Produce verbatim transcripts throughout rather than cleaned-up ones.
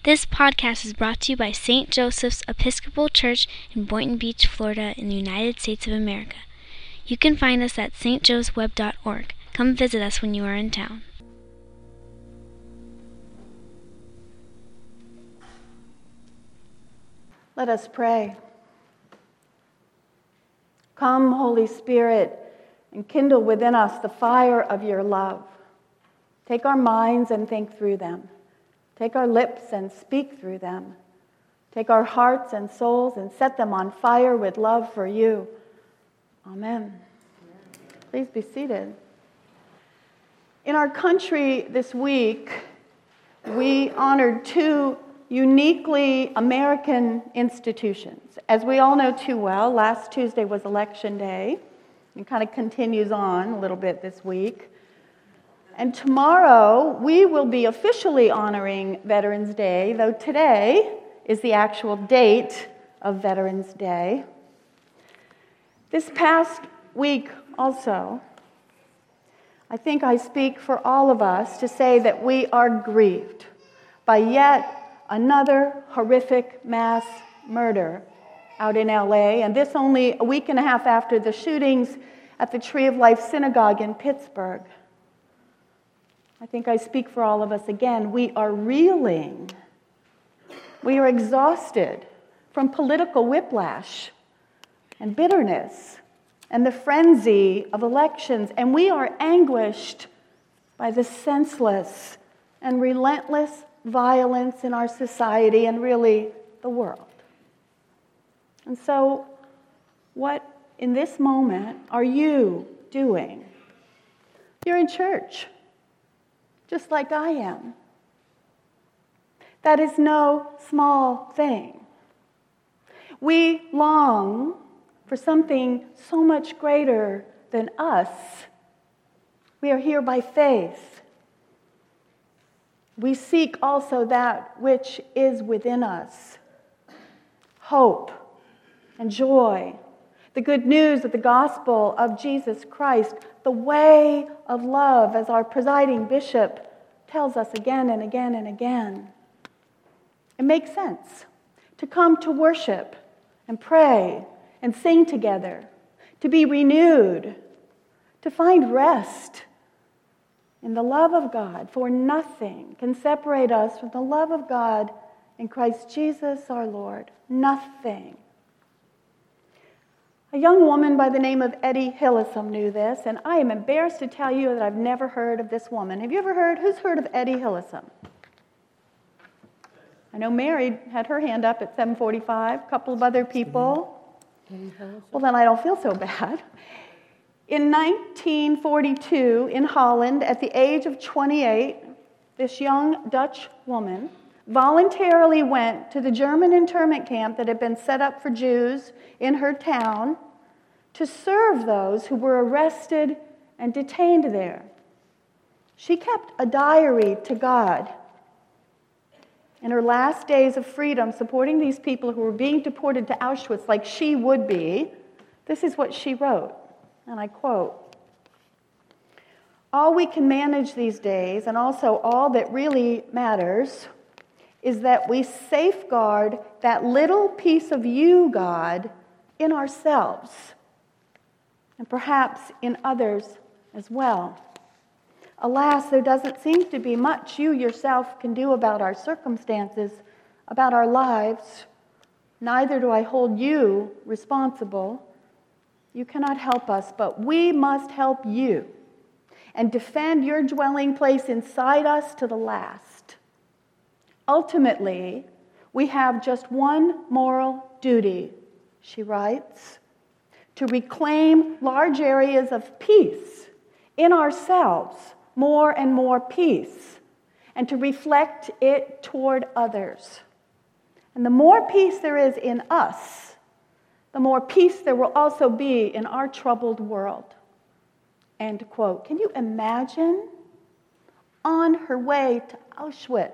This podcast is brought to you by Saint Joseph's Episcopal Church in Boynton Beach, Florida, in the United States of America. You can find us at s t joes web dot org. Come visit us when you are in town. Let us pray. Come, Holy Spirit, and kindle within us the fire of your love. Take our minds and think through them. Take our lips and speak through them. Take our hearts and souls and set them on fire with love for you. Amen. Please be seated. In our country this week, we honored two uniquely American institutions. As we all know too well, last Tuesday was Election Day. It kind of continues on a little bit this week. And tomorrow, we will be officially honoring Veterans Day, though today is the actual date of Veterans Day. This past week also, I think I speak for all of us to say that we are grieved by yet another horrific mass murder out in L A, and this only a week and a half after the shootings at the Tree of Life Synagogue in Pittsburgh. I think I speak for all of us again. We are reeling. We are exhausted from political whiplash and bitterness and the frenzy of elections, and we are anguished by the senseless and relentless violence in our society and really the world. And so, what in this moment are you doing? You're in church, just like I am. That is no small thing. We long for something so much greater than us. We are here by faith. We seek also that which is within us. Hope and joy. The good news of the gospel of Jesus Christ, the way of love, as our presiding bishop tells us again and again and again. It makes sense to come to worship and pray and sing together, to be renewed, to find rest in the love of God, for nothing can separate us from the love of God in Christ Jesus our Lord. Nothing. A young woman by the name of Etty Hillesum knew this, and I am embarrassed to tell you that I've never heard of this woman. Have you ever heard? Who's heard of Etty Hillesum? I know Mary had her hand up at seven forty-five, a couple of other people. Well, then I don't feel so bad. In nineteen forty-two, in Holland, at the age of twenty-eight, this young Dutch woman voluntarily went to the German internment camp that had been set up for Jews in her town to serve those who were arrested and detained there. She kept a diary to God. In her last days of freedom, supporting these people who were being deported to Auschwitz like she would be, this is what she wrote, and I quote, "All we can manage these days, and also all that really matters, is that we safeguard that little piece of you, God, in ourselves, and perhaps in others as well. Alas, there doesn't seem to be much you yourself can do about our circumstances, about our lives. Neither do I hold you responsible. You cannot help us, but we must help you and defend your dwelling place inside us to the last. Ultimately, we have just one moral duty," she writes, "to reclaim large areas of peace in ourselves, more and more peace, and to reflect it toward others. And the more peace there is in us, the more peace there will also be in our troubled world." End quote. Can you imagine? On her way to Auschwitz.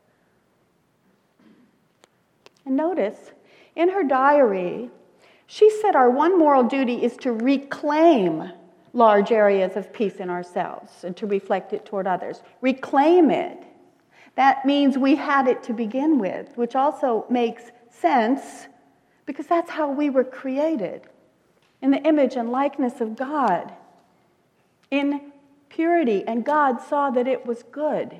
And notice, in her diary, she said our one moral duty is to reclaim large areas of peace in ourselves and to reflect it toward others. Reclaim it. That means we had it to begin with, which also makes sense because that's how we were created, in the image and likeness of God, in purity, and God saw that it was good.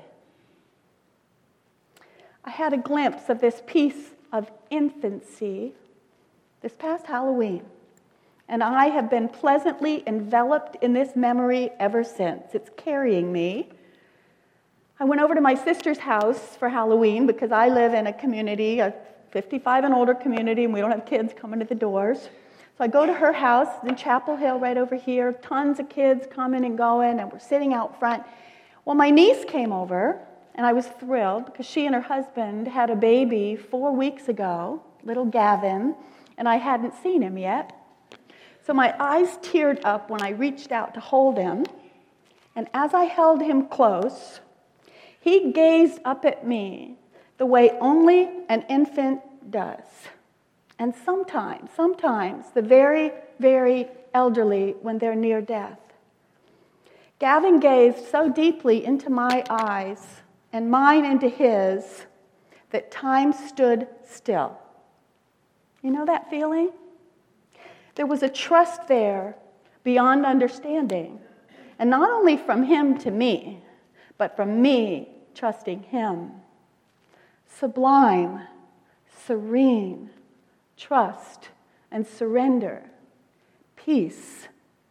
I had a glimpse of this piece of infancy this past Halloween, and I have been pleasantly enveloped in this memory ever since. It's carrying me. I went over to my sister's house for Halloween because I live in a community, a fifty-five and older community, and we don't have kids coming to the doors. So I go to her house in Chapel Hill right over here, tons of kids coming and going, and we're sitting out front. Well, my niece came over, and I was thrilled because she and her husband had a baby four weeks ago, little Gavin, and I hadn't seen him yet. So my eyes teared up when I reached out to hold him, and as I held him close, he gazed up at me the way only an infant does. And sometimes, sometimes the very, very elderly when they're near death. Gavin gazed so deeply into my eyes and mine into his that time stood still. You know that feeling? There was a trust there beyond understanding. And not only from him to me, but from me trusting him. Sublime, serene, trust and surrender, peace.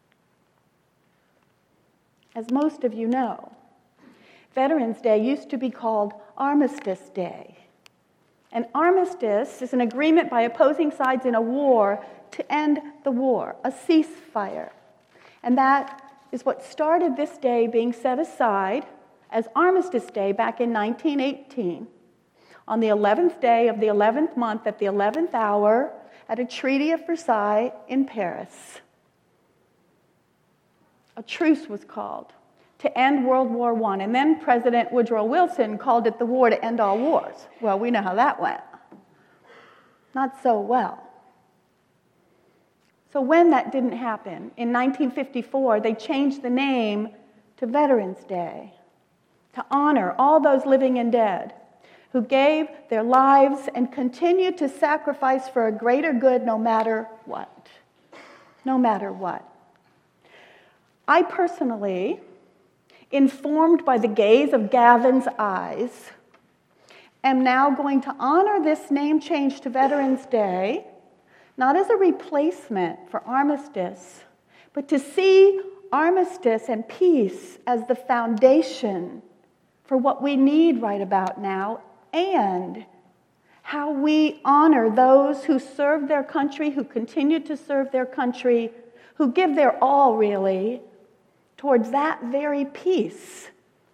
As most of you know, Veterans Day used to be called Armistice Day. An armistice is an agreement by opposing sides in a war to end the war, a ceasefire. And that is what started this day being set aside as Armistice Day back in nineteen eighteen, on the eleventh day of the eleventh month at the eleventh hour at a Treaty of Versailles in Paris. A truce was called to end World War One, and then President Woodrow Wilson called it the war to end all wars. Well, we know how that went. Not so well. So when that didn't happen, in nineteen fifty-four, they changed the name to Veterans Day to honor all those living and dead who gave their lives and continue to sacrifice for a greater good no matter what. No matter what. I personally, informed by the gaze of Gavin's eyes, am now going to honor this name change to Veterans Day, not as a replacement for armistice, but to see armistice and peace as the foundation for what we need right about now, and how we honor those who serve their country, who continue to serve their country, who give their all, really, towards that very peace.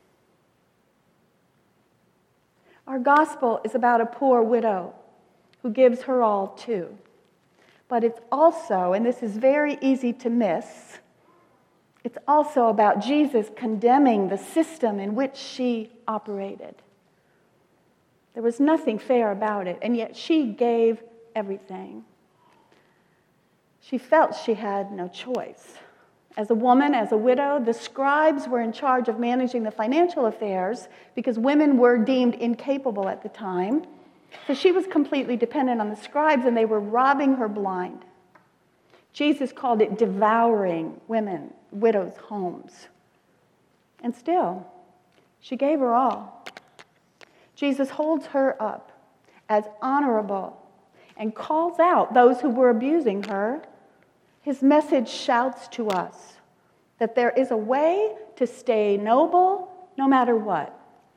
Our gospel is about a poor widow who gives her all too. But it's also, and this is very easy to miss, it's also about Jesus condemning the system in which she operated. There was nothing fair about it, and yet she gave everything. She felt she had no choice. As a woman, as a widow, the scribes were in charge of managing the financial affairs because women were deemed incapable at the time. So she was completely dependent on the scribes, and they were robbing her blind. Jesus called it devouring women, widows' homes. And still, she gave her all. Jesus holds her up as honorable and calls out those who were abusing her. His message shouts to us that there is a way to stay noble no matter what.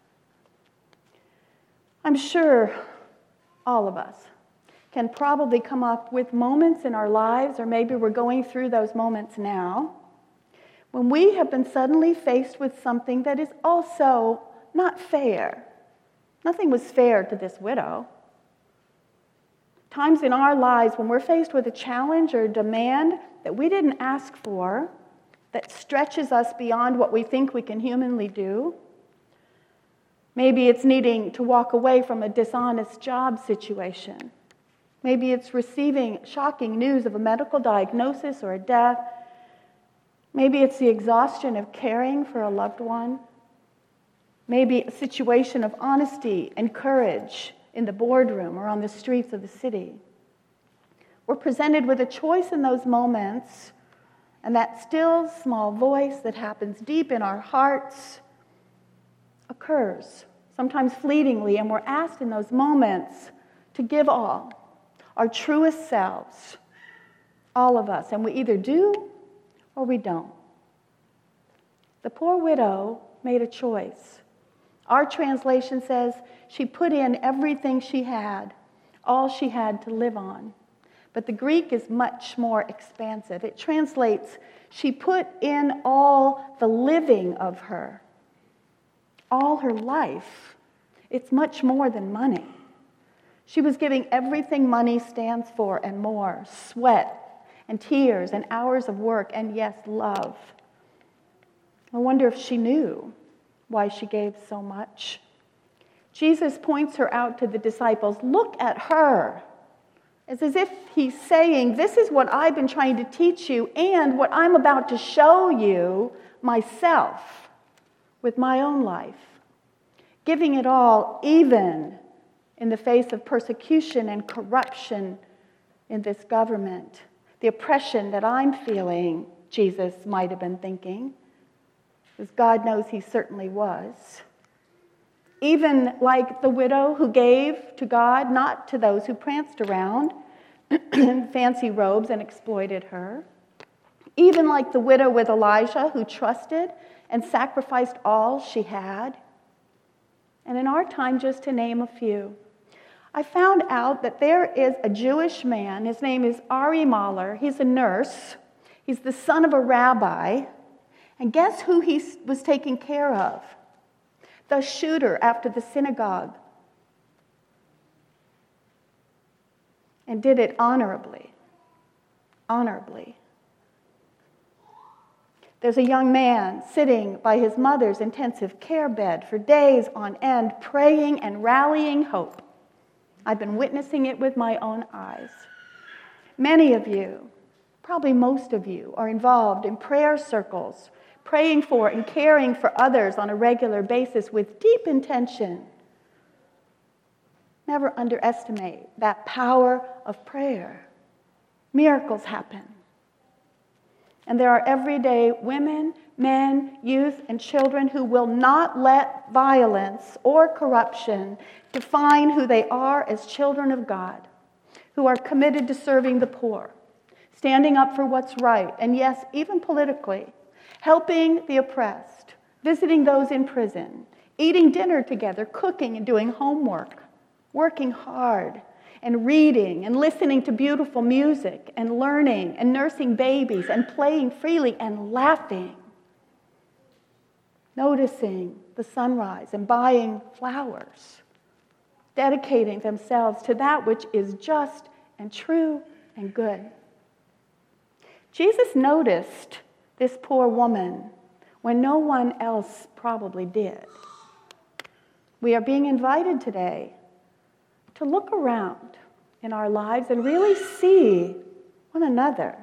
I'm sure all of us can probably come up with moments in our lives, or maybe we're going through those moments now, when we have been suddenly faced with something that is also not fair. Nothing was fair to this widow. Times in our lives when we're faced with a challenge or a demand that we didn't ask for, that stretches us beyond what we think we can humanly do. Maybe it's needing to walk away from a dishonest job situation. Maybe it's receiving shocking news of a medical diagnosis or a death. Maybe it's the exhaustion of caring for a loved one. maybe a situation of honesty and courage in the boardroom or on the streets of the city. We're presented with a choice in those moments, and that still small voice that happens deep in our hearts occurs, sometimes fleetingly, and we're asked in those moments to give all, our truest selves, all of us, and we either do or we don't. The poor widow made a choice. Our translation says she put in everything she had, all she had to live on. But the Greek is much more expansive. It translates, she put in all the living of her, all her life. It's much more than money. She was giving everything money stands for and more, sweat and tears and hours of work and, yes, love. I wonder if she knew why she gave so much. Jesus points her out to the disciples. Look at her. It's as if he's saying, this is what I've been trying to teach you and what I'm about to show you myself with my own life. Giving it all, even in the face of persecution and corruption in this government. The oppression that I'm feeling, Jesus might have been thinking, because God knows he certainly was. Even like the widow who gave to God, not to those who pranced around in fancy robes and exploited her. Even like the widow with Elijah who trusted and sacrificed all she had. And in our time, just to name a few, I found out that there is a Jewish man. His name is Ari Mahler. He's a nurse. He's the son of a rabbi. And guess who he was taking care of? The shooter after the synagogue. And did it honorably. Honorably. There's a young man sitting by his mother's intensive care bed for days on end, praying and rallying hope. I've been witnessing it with my own eyes. Many of you, probably most of you, are involved in prayer circles, praying for and caring for others on a regular basis with deep intention. Never underestimate that power of prayer. Miracles happen. And there are everyday women, men, youth, and children who will not let violence or corruption define who they are as children of God, who are committed to serving the poor, standing up for what's right, and yes, even politically, helping the oppressed, visiting those in prison, eating dinner together, cooking and doing homework, working hard, and reading and listening to beautiful music and learning and nursing babies and playing freely and laughing, noticing the sunrise and buying flowers, dedicating themselves to that which is just and true and good. Jesus noticed this poor woman when no one else probably did. We are being invited today to look around in our lives and really see one another.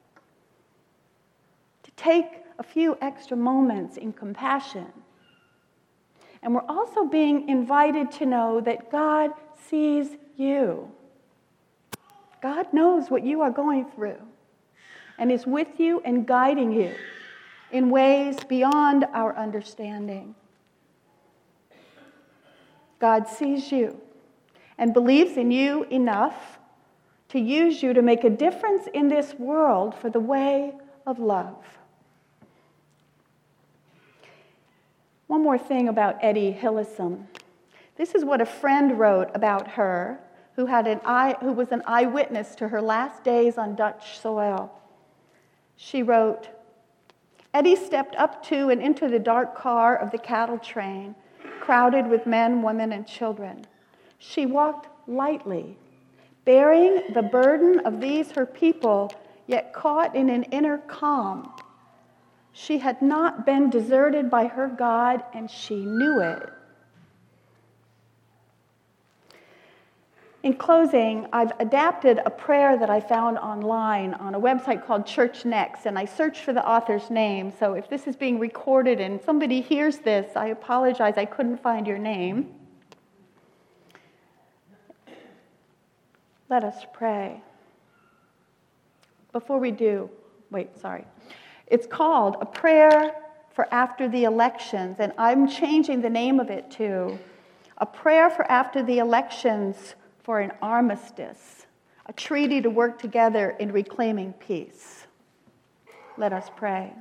To take a few extra moments in compassion. And we're also being invited to know that God sees you. God knows what you are going through and is with you and guiding you in ways beyond our understanding. God sees you and believes in you enough to use you to make a difference in this world for the way of love. One more thing about Etty Hillesum. This is what a friend wrote about her who, had an eye, who was an eyewitness to her last days on Dutch soil. She wrote, Etty stepped up to and into the dark car of the cattle train, crowded with men, women, and children. She walked lightly, bearing the burden of these her people, yet caught in an inner calm. She had not been deserted by her God, and she knew it. In closing, I've adapted a prayer that I found online on a website called Church Next, and I searched for the author's name. So if this is being recorded and somebody hears this, I apologize, I couldn't find your name. Let us pray. Before we do, wait, sorry. It's called A Prayer for After the Elections, and I'm changing the name of it to A Prayer for After the Elections for an Armistice, a treaty to work together in reclaiming peace. Let us pray.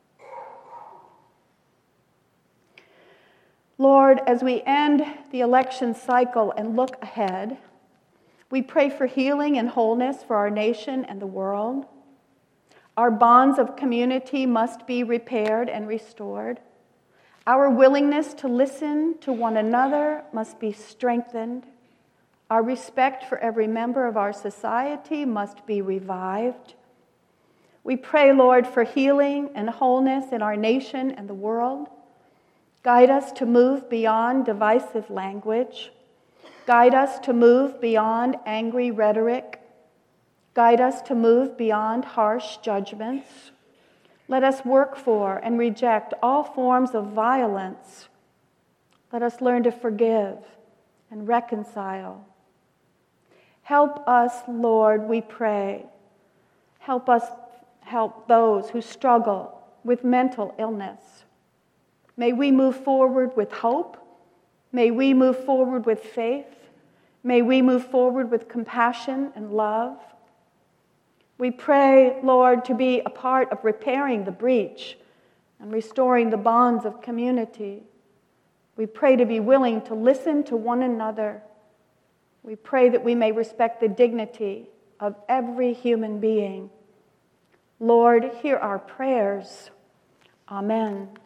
Lord, as we end the election cycle and look ahead, we pray for healing and wholeness for our nation and the world. Our bonds of community must be repaired and restored. Our willingness to listen to one another must be strengthened. Our respect for every member of our society must be revived. We pray, Lord, for healing and wholeness in our nation and the world. Guide us to move beyond divisive language. Guide us to move beyond angry rhetoric. Guide us to move beyond harsh judgments. Let us work for and reject all forms of violence. Let us learn to forgive and reconcile. Help us, Lord, we pray. Help us help those who struggle with mental illness. May we move forward with hope. May we move forward with faith. May we move forward with compassion and love. We pray, Lord, to be a part of repairing the breach and restoring the bonds of community. We pray to be willing to listen to one another. We pray that we may respect the dignity of every human being. Lord, hear our prayers. Amen.